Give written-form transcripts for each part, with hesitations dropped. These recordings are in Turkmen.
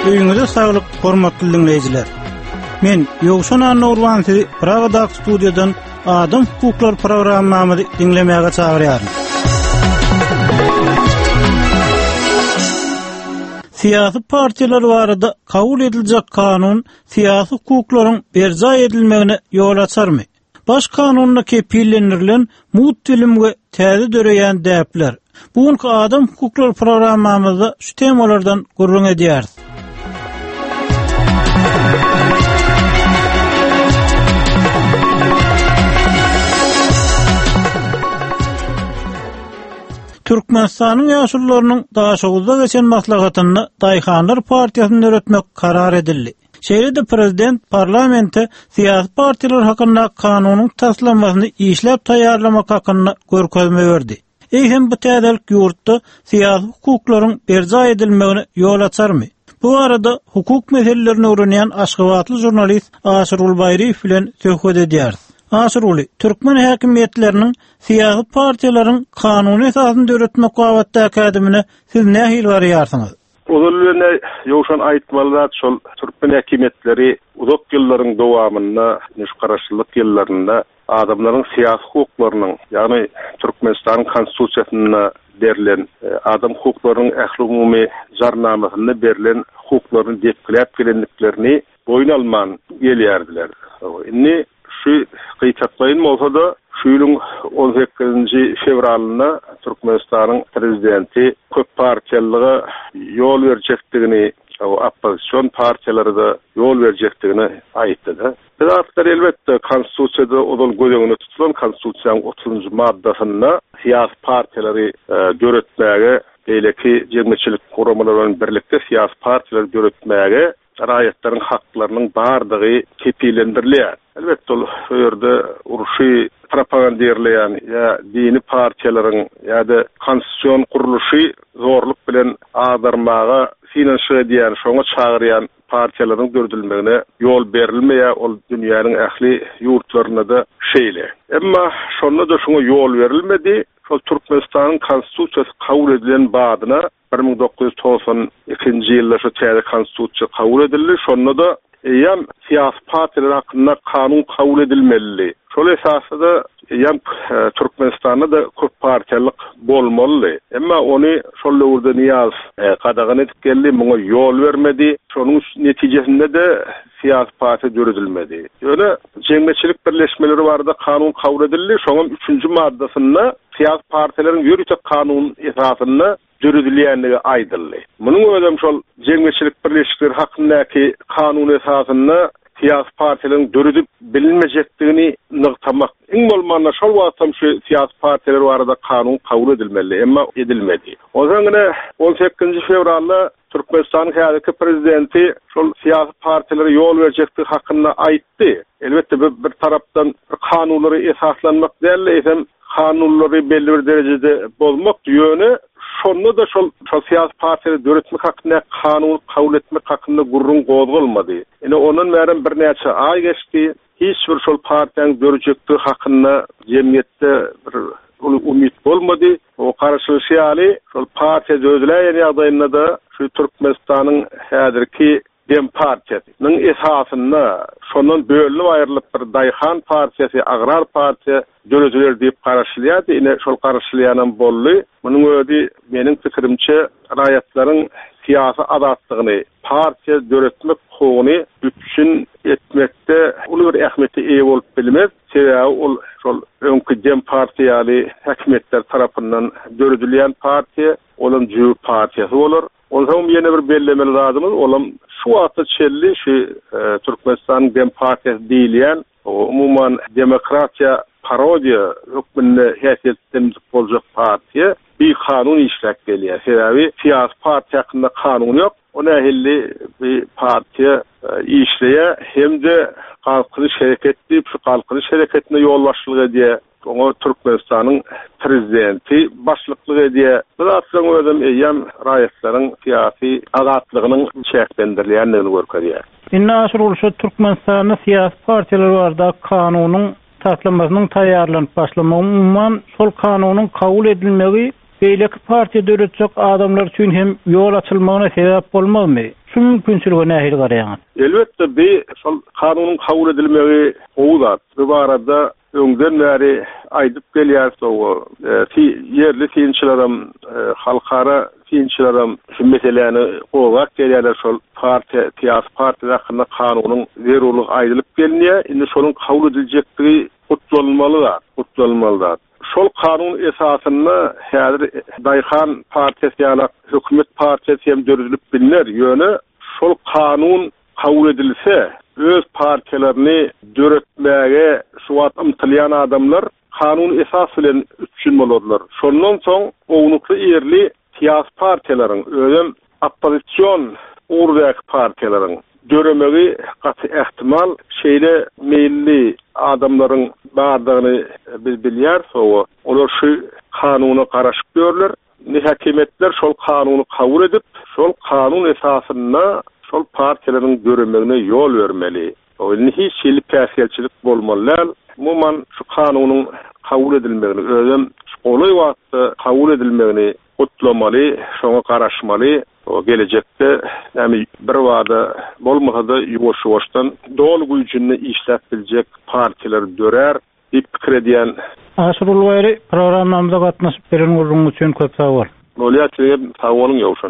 Öýüňize saglyk, hormatly dinleýijiler. Men Ýogşan Anurwansy Pragada studiýadan Adam hukuklar programmamy dinlemäge çagyrýarym. Siyasi partiýalar barada kabul ediljek kanun siyasi hukuklaryň berja edilmegine ýol açarmy? Baş kanunda kepillendirilen mut bilimge täze döreýän däpler. Bugunky Adam hukuklar programmamyzda şu temalardan gurrun edýäris. Türkmenistanyň ýaşullarynyň daşaguzda geçen maslahatyny Daýhanlar partiýasyny öretmek karar edildi. Şeýle prezident parlamente siyasi partiýalar hakynda kanunyň taslanmasyny işläp taýýarlamak hakynda görkezme berdi. Hem bu täzelik ýurtda siyasi hukuklaryň berja edilmegine ýol açarmy? Bu arada hukuk meselelerini öwrenýän Aşgabatly jurnalist Aşyrul Bayriýew bilen söhbet edýäris. Aşyrul, Türkmen häkimetleriniň siyasi partiýalaryň kanuny esasynda öretmek wagtdaky adamyna siz nähil barýarsyňyz? Ozullyna ýoşan aýtmalar şol Türkmen häkimetleri uzak ýyllaryň dowamynda, nüşgaraşlyk ýyllarynda adamlaryň siyasi hukuklarynyň, ýagny Türkmenistanyň konstitusiýasyna berilen adam hukuklarynyň ähli-umumy jarnamasyna berilen hukuklaryny depkiläp gelendiklerini boyun alman gelýärdiler. Indi şu gıýtatlaýyn bolsa-da şu ýylyň 18-nji fevralyna Türkmenistanyň prezidenti köp partiýalyga ýol berjekdigini, opposision partiýalary da ýol berjekdigini aýtdy. Birazdan elbetde konstitusiýada odol gözeňine tutulan konstitusiýanyň 30-njy maddasyna siyasi partiýalary göretmäge, beýleki jemgyçilik guramaları bilen birlikde siyasi partiýalar göretmäge raýatlaryň haklarynyň bardygy kepilendirilýär. Elbetde ol ýerde uruşy propaganda edilýän ýa dini partiýalaryň ýa-da konstitusiýon guruluşy zorluk bilen agdarmaga finansiýa edýän, şoňa çagyrýan partiýalaryň dördülmegine ýol berilmeýär, ol dünýäniň ähli ýurtlaryna da şeýle. Emma şonda da şoňa ýol berilmedi. Şol Türkmenistanyň konstitusiýasy kabul edilen badyna 1992-nji ýylda şu täze konstitusiýa kabul edildi. Şonda da ýam siyasi partiýalar hakynda kanun kabul edilmeli. Şol esasda ýam Türkmenistanda da köp partiýalyk bolmaly. Emma ony şol döwürde Niyaz qadagan edip geldi, muňa ýol bermedi. Şonuň netijesinde de siyasi partiýa döredilmedi. Ýöne jemgyçilik birleşmeleri barada kanun kabul edildi. Şoňam 3-nji maddasyna siyasi partiýalaryň ýürütek kanun esasynda döredilýänligi aýdyldy. Munyň öňem şol jemgyçilik birleşikleri hakyndaky kanun esasynda siyasi partiýalaryň döredip bilinmejekdigini nygtamak. Iň bolmanda şol wagtda şu siyasi partiýalar barada kanun kabul edilmeli, emma edilmedi. Ozaňyna 18-nji fevralda Türkmenistanyň häzirki prezidenti şol siyasi partiýalary ýol berjekdi hakynda aýtdy. Elbetde bir tarapdan kanunlary esaslanmak däl, hem kanunlary belli bir derejede bolmak ýöne şonda da şol siyasi partiýalary döretmek hakynda kanun kabul etmek hakynda gurrun gozulmady. Ene onuň meräm bir näçe ay geçdi. Hiç bir şol partiýanyň dörecekdigi hakynda jemgyýetde bir umit bolmady. O garaşlyşy şol partiýa dödülen ýagdaýynda da şu Türkmenistanyň häzirki Dem partiýasynyň esasynda şondan bölünip aýrylyp bir Daýhan partiýasy, Agrar partiýa döredüler diýip garaşlýardy. Ine şol garaşlýanan boldy. Munyň öňi meniň pikirimçe raýatlaryň siyasi azatlygyny, partiýa döretmek hukugyny bütün etmekde uly bir ähmiýetli eýe bolup bilmez. Sebäbi ol şol öňkü Dem partiýaly häkimetler tarapyndan döredilýän partiýa, olam jüw partiýasy bolar. Olam ýene bir bellemeli lazımyz. Olam şu wagtda çelli şu Türkmenistan Dem partiýasy diýilýän, umumyň demokratiýa parodiýa hökmünde häsiýetden boljak partiýa bir kanun işläp gelýär. Sebäbi siyasi partiýa hakynda kanun ýok. O nähilli bir partiýa işleýär, hem-de halkyny şereket edip, şu halkyny şereketine ýol başlyk edýär. Oňa Türkmenistanyň prezidenti başlyklyk edýär. Birazdan özüm eýem raýatlaryň siyasi azatlygynyň çäklendirilýändigini görkezýär. Inna aşyrul şu Türkmenistanyň siyasi partiýalar barada kanunyň taslanmasynyň taýýarlanyp başlamagy, umman şol kanunyň kabul edilmegi beýleki partiýa döretjek adamlar üçin hem ýol açylmagyna sebäp bolmazmy? şu mümkinçiligi nähil garaýaňyz? Elbetde bir kanunyň kabul edilmegi owzat. Bu barada öňden bäri aýdyp gelýär soňy yerli fiýinçilerim, halkara fiýinçilerim şu meseleni gowak gelýärler şol partiýa, siýasy partiýa hakkında kanunyň zerurlygy aýdylyp gelýär. Indi şonuň kabul ediljekdigi gutlanmalydyr. Şol kanun esasyny häzir Daýhan partiýasy ýa-da hökümet partiýasy hem döredilip bilinler. Ýöne şol kanun kabul edilse öz partiýalaryny döretmäge şu wagt ymtylýan adamlar kanun esas bilen üçünmelerler. Şondan soň ownukly ýerli siýasy partiýalaryň özüm oppozisiýon urdak partiýalaryň döremegi gaty ähtimal şeýle meýilli adamlaryň bardygyny biz bilýär, olar şu kanuny garaşyp görler. Häkimetler şol kanuny kabul edip, şol kanun esasyna şol partiýalaryň döremegine ýol bermeli. Oňa hiç şeýle päsgelçilik bolmaly. Muman şu kanunyň kabul edilmegini özüm olay wagtda kabul edilmegini gutlamaly, şoňa garaşmaly. O gelecekte näme bir wada bolmasa da ýuwaş-ýuwaşdan dol güýjünde işläp biljek partiýalar dörer diýip pikir edýän. Aşyrul Gaýry programmamyza gatnaşyp beren bolýaňyz üçin köp sag bol. Bolýar, sag boluň ýowşan.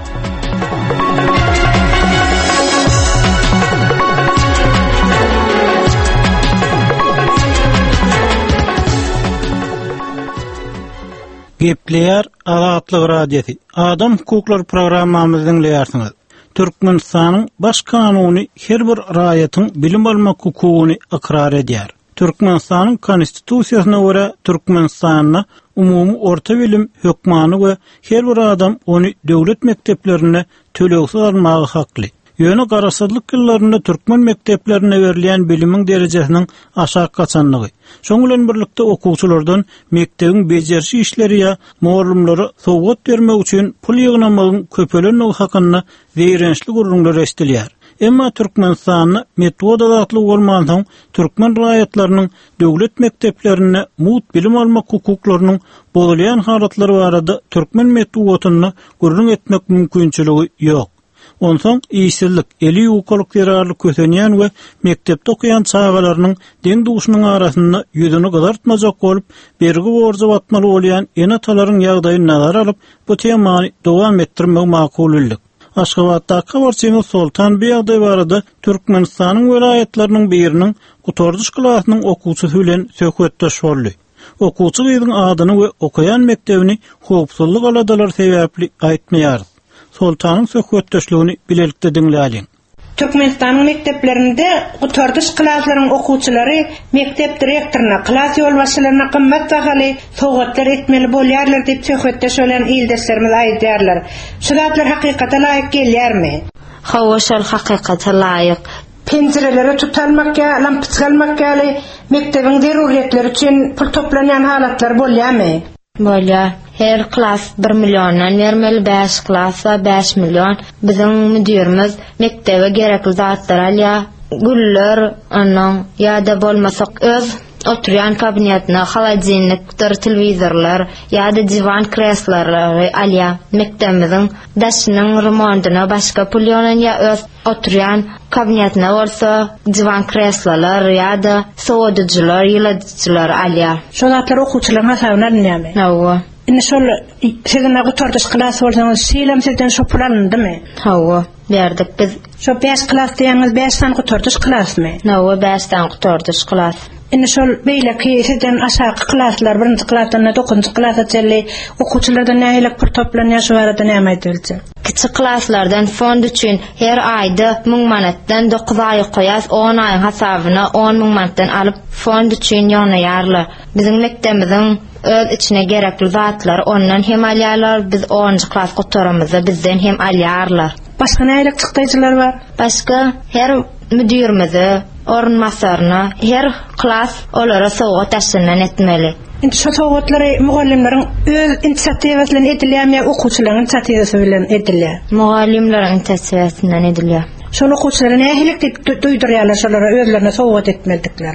Gepleýär Azatlyk radiosy. Adam hukukları programmamyzyň dinleýärsiňiz. Türkmenistanyň baş kanuny her bir raýatyň bilim almak hukugyny ikrar edýär. Türkmenistanyň konstitusiýasyna görä Türkmenistanyň umumy orta bilim hökmany we her bir adam ony döwlet mekdeplerine tölegsiz almagy hakly. Ýöne garaşdyrlyk ýyllarynda türkmen mekdeplerine berilýän bilimiň derejesiniň aşağı gaçanlygy. Şoň bilen birlikde okuwçylardan mekdebiň bejerişi işleri ýa muallimlere sowgat bermek üçin pul ýygnamagyň köpelenligi hakynda zeýrençli gurulmalar estilýär. Emma Türkmenistanyň metoda zatly bolman soň türkmen raýatlarynyň döwlet mekdeplerine mut bilim almak hukuklarynyň bozulýan halatlary barada türkmen metodatyny gurrun etmek mümkinçiligi ýok. Onsoň işsizlik, eli ýokalyk ýararly kösenýän we mektepde okuyan çağalarynyň deň duşunyň arasynda ýüzüni gyzartmajak bolup, bergi borja batmaly bolýan enatalaryň ýagdaýyny nazara alyp, bu temany dowam etdirmek makullyk. Aşgabatda habarçymyz Sultan Beyagdaý barada Türkmenistanyň welaýatlarynyň biriniň gutardyş klasynyň okuwçysy bilen söhbetdeş boldy. Okuwçy gyzyň adyny we okuyan mektebini howpsuzlyk aladalar sebäpli aýtmaýar. Sultanyň söhbetdeşligini bilelikde dinläýin. Türkmenistanyň mekteplerinde gutardyş klaslarynyň okuwçylary mektep direktoryna, klas ýolbaşçylaryna gymmat bahaly sowgatlar etmeli bolýarlar diýip söhbetdeş bolan ýyldaşlarymyz aýdýarlar. Şu zatlar hakykata laýyk gelýärmi? Hawa şol hakykata laýyk. Pencerelere tutalmakka, lampyçgalmakka mektebiň zeruriýetleri üçin pul toplanýan halatlar bolýarmy? Bolýar. Her klas 1 milyondan vermeli, 5 klasa 5 milyon. Bizim müdürimiz mektebe gerekli zatlar alýar. Güller, anan ýa-da bolmasa öz oturyan kabinetine haladzinlikdir, televizorlar ýa-da divan kreslary alýar. Mektebimiziň daşynyň remontyna başga pul ýönen öz oturyan kabinetine bolsa divan kreslalar ýa-da sowadyjylar, ýyladyjylar alýar. Şol zatlar okuwçylaryň hasabyna näme? Hawa. Indi şol sizin gutardyş klas bolsaňyz şeýlem sizden şo pul alındymy? Hawa, berdik biz. Şo 5 klas diýeniz 5 tan gutardyş klasmy? Hawa, 5 tan gutardyş klas. Indi şol beýleki sizden aşağı klaslar 1-nji klasdan 9-njy klasa çelli okuwçylardan näme pul toplanýar şu arada näme aýdyldy? Kiçik klaslardan fond üçin her aýda 1000 manatdan 9 aý goýas, 10 aý hasabyna 10.000 manatdan alyp fond üçin ýöneýärler. Bizim mektebimiziň öz içine gerekli zatlar ondan hem alýarlar, biz 10-njy klas gutarymyza bizden hem alýarlar. Başga näme çykdyjylar bar? Başga her müdürimizi, orunmasaryna, her klas olara sowgat aşyndan etmeli. Indi şu sowgatlary mugallimleriň öz inisiatiwasy bilen edilýärmi, okuwçylaryň inisiatiwasy bilen edilýär? Mugallimleriň inisiatiwasyndan edilýär. Şol okuwçylara nämelik duýdurýarlar şolara özlerine sowgat etmeldiklerini?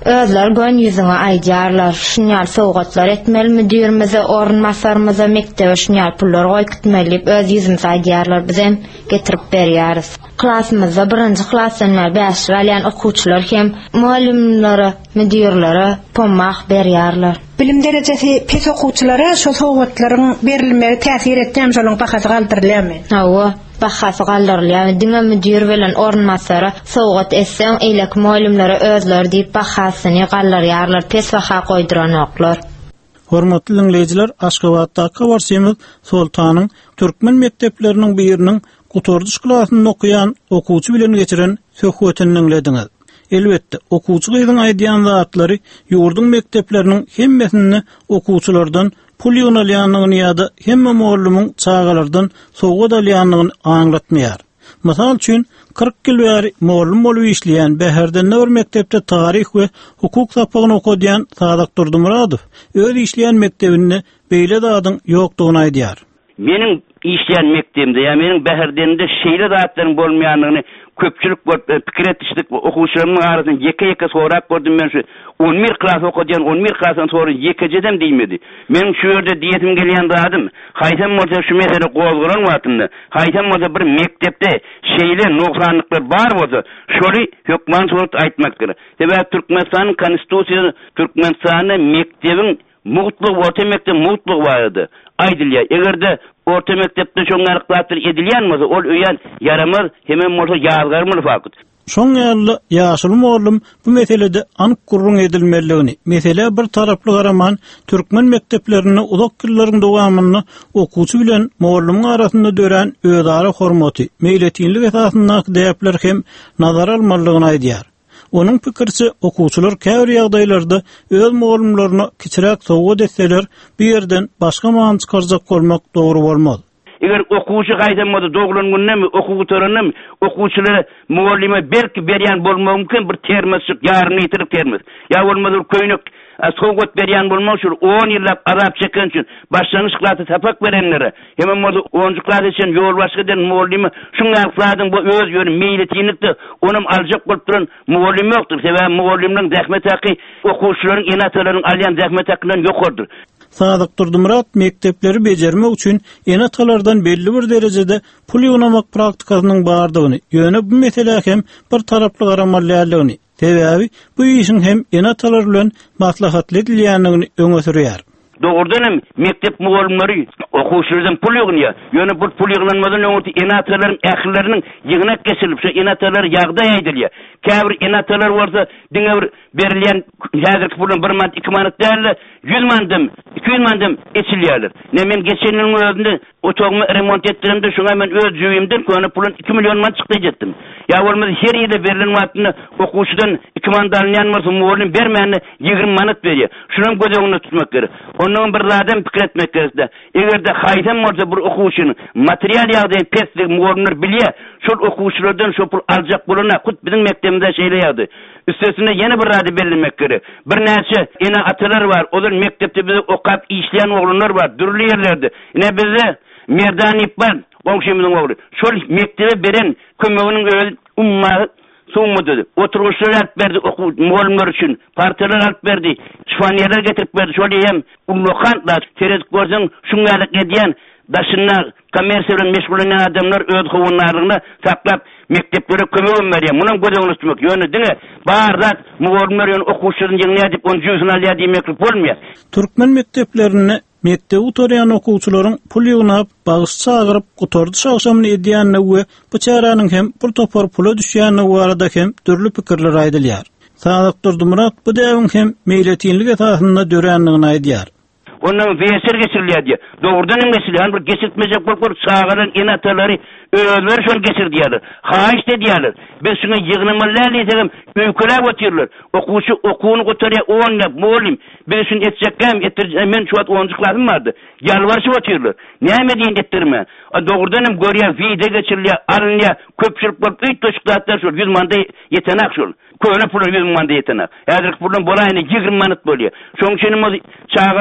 Özler gön yüzüňe aýdýarlar, şunýal sowgatlar etmeli müdirimize, ornmasarymyza mektebe şunýal pullar goýkutmaly, öz yüzümize aýdýarlar, bizem getirip berýäris. Klasymyzda 1-nji klasdan 5 bolýan okuwçylar hem muallimlere, müdirlere pommak berýärler. Bilim derejesi pes okuwçylara şol sowgatlaryň berilmegi täsir etýän şolaryň bahasy galdyrylýarmy? Hawa, bahasy galdyrylýar. Diňe müdir bilen ornmasara sowgat etseň, eýlek muallimlere özler diýip bahasyny galdyrýarlar, pes baha goýduranoklar. Hormatly dinleyijiler, Aşgabatda Kawarsymyz Sultanyň türkmen mekdepleriniň biriniň gutorduş klasyny okuyan okuwçy bilen geçiren söhbetini dinlediňiz. Elbetde, okuwçy gyzyň aýdýan zatlary ýurdun mekdepleriniň hemmesini okuwçylardan pul ýynalýanlygyny ýa-da hemme muallimyň çağalardan sowgat alýanlygyny aňlatmaýar. Mysal üçin 40 ýyl bäri muallim bolup işleýän Bäherden bir mekdepde taryh we hukuk sapagyny okudýan Sadak Durdumuradow öz işleýän mektebinde beýle zadyň ýokdugyny aýdýar. Meniň işleýän mektebimde ýa meniň Bäherdende şeýle zatlaryň bolmaýanlygyny köpçülik pikir etişdik okuwçylarymyň arasynda ýeke sorap gördüm. Men şu 11 klas okudýan 11 klasdan sonra ýekejedem diýmedi. Men şu ýerde diýetim gelýän zadym, haýsam bolsa şu mesele gozguran wagtynda, haýsam bolsa bir mektepde şeýle noksanlyklar bar bolsa, şoly hökman surat aýtmak gerek. Sebäp Türkmenistanyň konstitusiýasy Türkmenistanyň mektebiň mutluluk orta mektep mutluluk bardy. Aýdylýar. Egerde orta mektepde şoňarlyklatyr edilýän bolsa, ol öýän yaramaz, hemen bolsa ýazgarmyl fakut. Şoň ýaly ýaşyl muallim bu meselede anyk gurrun edilmeligini, mesele bir taraply garaman türkmen mekteplerini uzak ýyllaryň dowamyny okuwçy bilen muallimyň arasynda dören özara hormaty, meýletinlik esasyndaky däpler hem nazar almalygyny aýdýar. Onun pikirçi okuwçylar käbir ýagdaýlarda öz muallimlaryny kiçiräk sowgat etseler, bir ýerden başga maňa çykarjak bolmak dogry bolmaz. Eger okuwçy gaýdamady doglangynymy, okuwçylaryny, okuwçylary muallime belki berýän bolmagy mümkin, bir termeslik ýaryny ýitirip termes. Ýa bolmady köýnek sowgat berýän bolmak üçin 10 ýyllap azap çeken üçin başlanýyş klasy tapak berenlere, hemen bolsa 10-njy klasy üçin ýol başgadan muallime şuňarlyklaryň bu öz ýöne meýletinlikde onuň aljak bolup duran muallim ýokdur. Sebäbi muallimniň zähmet haky okuwçylaryň enatalaryň alýan zähmet hakynyň ýokurdur. Sadak Durdumurat mektepleri bejermek üçin enatalardan belli bir derejede pul ýynamak praktikasynyň bardygyny, ýöne bu mesele hem bir taraply garamalýarlygyny, sebäbi bu işin hem enatalar bilen maslahatly edilýänligini öňe sürýär. Doğrudan mektep muallimleri okuwçylardan pul ýygynýar. Ýöne bu pul ýygynmadan öňe enatalaryň ählileriniň ýygynak kesilip, şu enatalar ýagdaý aýdylýar. Käbir enatalar bolsa, diňe bir berilýän häzirki pulun 1 manat 2 manat däl, 100 manatym, 200 manatym eçilýärler. Ne men geçen ýylyň özünde otogymy remont etdirimde, şoňa men öz jüýümden köne pulun 2 million manat çykdy jetdim. Ýa bolmasa her ýerde berilen wagtynda okuwçydan 2 manat alýan bolsa, muallim bermänni 20 manat berýär. Şuny gözegiňde tutmak gerek. Onun bir zaten pikir etmek gerekde. Egerde haýsam bolsa bir okuwçynyň material ýagdaýy peslik muallimler bilýär, şol okuwçylardan şol pul aljak bolana kut biziň mektebimizde şeýle ýagdy. Üstesine yeni bir rady berilmek gerek. Bir näçe ene atalar bar, olar mektepde bizi okap işleýän oglanlar bar, dürli ýerlerde. Ene bize Merdanip bar, goňşymyzyň ogly. Şol mektebe beren kömeginiň öz ummaty soňmady. Oturuşlar alyp berdi muallimler üçin, partiýalar alyp berdi, şifaniýerler getirip berdi. Şol hem ulukantlar, teredik görseň şuňalyk edýän daşynlar, kommersiýa bilen meşgullanýan adamlar öz howunlaryny saklap mekteplere kömek berýär. Munyň gözegiňde tutmak ýöne diňe barzat muallimler ýöne okuwçylaryň ýygyny diýip onu jüzüne alýar diýmek bolmaýar. Türkmen mekteplerini mektebi utoryan okuwçylaryň pul ýygnap, bagyş çagyryp, gutorduş akşamyny edýänine we bu çäranyň hem bir topar pula düşýänine barada hem türlü pikirler aýdylýar. Sadak Durdumurat bu däwin hem meýletinlik esasynda dörenligini aýdýar. Onun veser geçirilýär. Doğrudan geçirilýär. Bir geçirtmejek bolup çağaryň enatalary özleri şol geçirdiýärler. Haýyş edýärler. Biz şuna ýygnamallar diýsem, öýkelä götürýärler. Okuwçy okuwyny götürýär, oňlap muallim. Biz şunu etjekkäm, men şu wagt 10-njy klasym bardy. Ýalwaryşyp götürýärler. Näme diýen etdirme? Doğrudan görýär, video geçirilýär, alınýar, köpçülik bolup üýt toşuklatlar şol 100 manat ýetenek şol. Köne pulun 100 manat ýetenek. Häzirki pulun bolaýyny 20 manat bolýar. Şoň üçin çağaryň suwry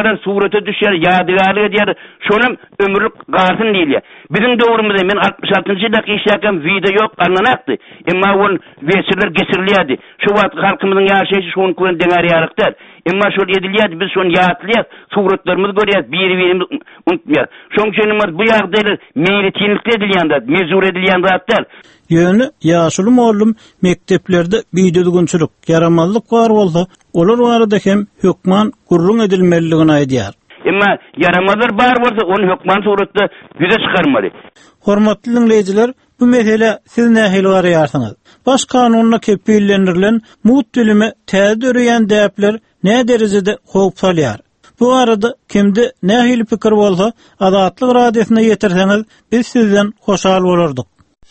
surata düşer, ýadygarlyk edýär. Şonum ömürlük garsyn diýilýär. Bizim döwrümizde men 66-njy ýylda işläken video ýok, anlanakdy. Emma ol wesirler gesirilýärdi. Şu wagt halkymyzyň ýaşaýyşy şonu bilen deňärýärlikdir. Emma şol edilýärdi, biz şonu ýatlýar, suratlarymyzy görýär, biri-birimiz unutmaýar. Şoň üçin bu ýagdaýlar meýretiňlikle edilýändir, mezur edilýändir. Ýöne ýaşulym oglum mekteplerde biýdüdügünçilik, yaramazlyk bar bolsa, olar barada hem hökman gurrun edilmeligini aýdýar. Emma yaramazlar bar bolsa, onu hökman suratda yüze çykarmaly. Hormatly dinleýijiler, bu mesele siz nähili garaýarsyňyz? Baş kanunla kepillendirilen mut dilimi täze öreýän däpler ne derejede howp salýar? Bu arada kimde nähili pikir bolsa, Azatlyk radiosyna ýetirseňiz, biz sizden hoşal bolardyk.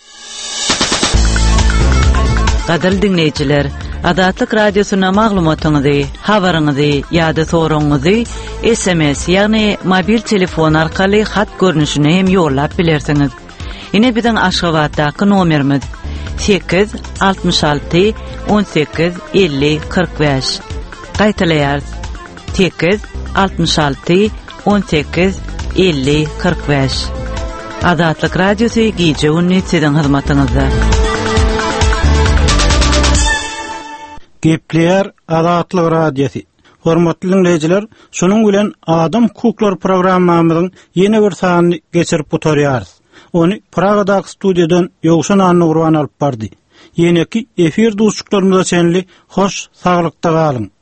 Gadal dinleyijiler, Azatlyk radiosyna maglumatyňyzy, habaryňyzy ýa-da soragyňyzy SMS ýagny mobil telefon arkaly hat görnüşine hem ýollap bilersiňiz. Ine biziň Aşgabatdaky nomerimiz 866 18 50 45. Gaýtalaýar 866 18 50 45. Azatlyk radiosy gije sizin hyzmatyňyzda. Gepleýär Azatlyk radiosy. Hormatly dinleyijiler, şonuň bilen Adam Hukuklar programmamyzyň ýeni bir sanyny geçirip oturýarys. Onu Pragadaky studiýadan Ýogşan Anny Urban alyp bardy. Ýeneki efir duşuklarymyza çenli hoş, saglykda galyň.